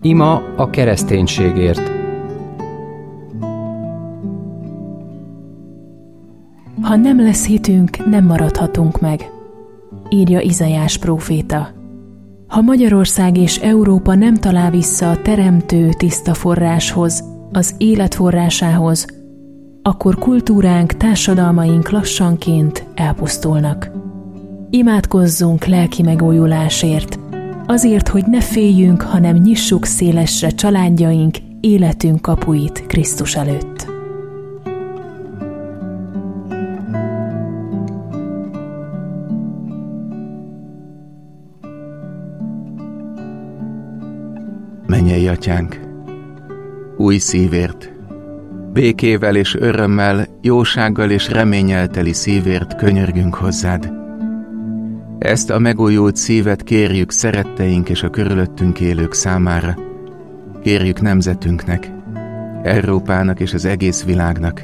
Ima a kereszténységért. Ha nem lesz hitünk, nem maradhatunk meg, írja Izaiás próféta. Ha Magyarország és Európa nem talál vissza a teremtő tiszta forráshoz, az élet forrásához, akkor kultúránk, társadalmaink lassanként elpusztulnak. Imádkozzunk lelki megújulásért, azért, hogy ne féljünk, hanem nyissuk szélesre családjaink, életünk kapuit Krisztus előtt. Mennyei Atyánk, új szívért, békével és örömmel, jósággal és reménnyel teli szívért könyörgünk hozzád. Ezt a megújult szívet kérjük szeretteink és a körülöttünk élők számára. Kérjük nemzetünknek, Európának és az egész világnak.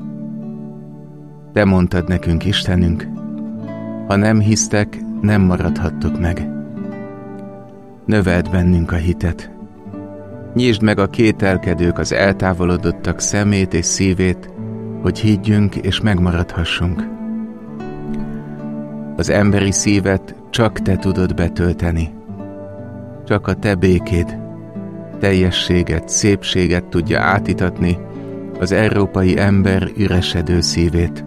Te mondtad nekünk, Istenünk, ha nem hisztek, nem maradhattok meg. Növeld bennünk a hitet. Nyisd meg a kételkedők, az eltávolodottak szemét és szívét, hogy higgyünk és megmaradhassunk. Az emberi szívet csak te tudod betölteni. Csak a te békéd, teljességet, szépséget tudja átítatni az európai ember üresedő szívét.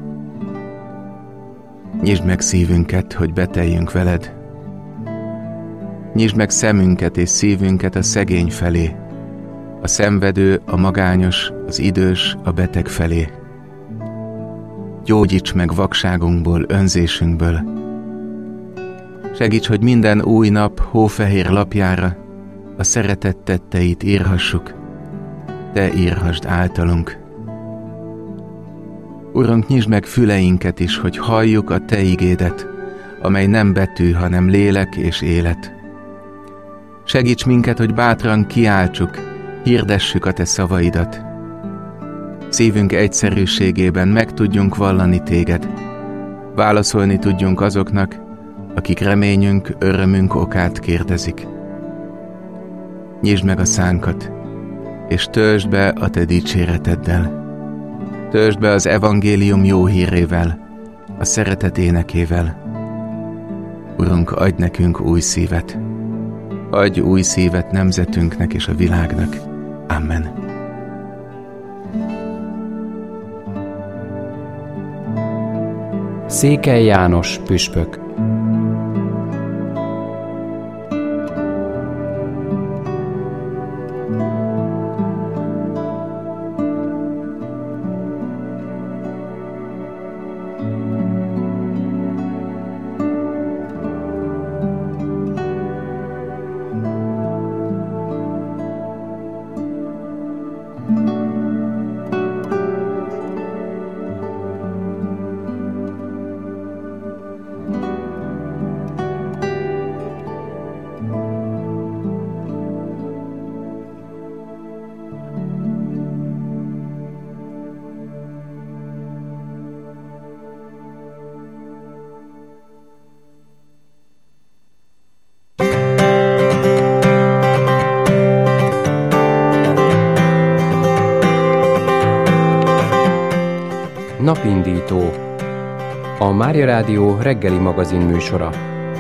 Nyisd meg szívünket, hogy beteljünk veled. Nyisd meg szemünket és szívünket a szegény felé, a szenvedő, a magányos, az idős, a beteg felé. Gyógyíts meg vakságunkból, önzésünkből. Segíts, hogy minden új nap hófehér lapjára a szeretet tetteit írhassuk. Te írhassd általunk. Urunk, nyisd meg füleinket is, hogy halljuk a te igédet, amely nem betű, hanem lélek és élet. Segíts minket, hogy bátran kiáltsuk, hirdessük a te szavaidat. Szívünk egyszerűségében meg tudjunk vallani téged. Válaszolni tudjunk azoknak, akik reményünk, örömünk okát kérdezik. Nyisd meg a szánkat, és töltsd be a te dicséreteddel. Töltsd be az evangélium jó hírével, a szeretet énekével. Urunk, adj nekünk új szívet. Adj új szívet nemzetünknek és a világnak. Amen. Székely János püspök. Napindító. A Mária Rádió reggeli magazin műsora.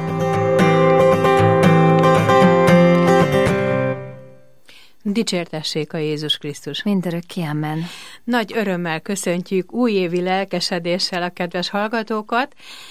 Dicsértessék a Jézus Krisztus. Mindörökké, amen. Nagy örömmel köszöntjük újévi lelkesedéssel a kedves hallgatókat,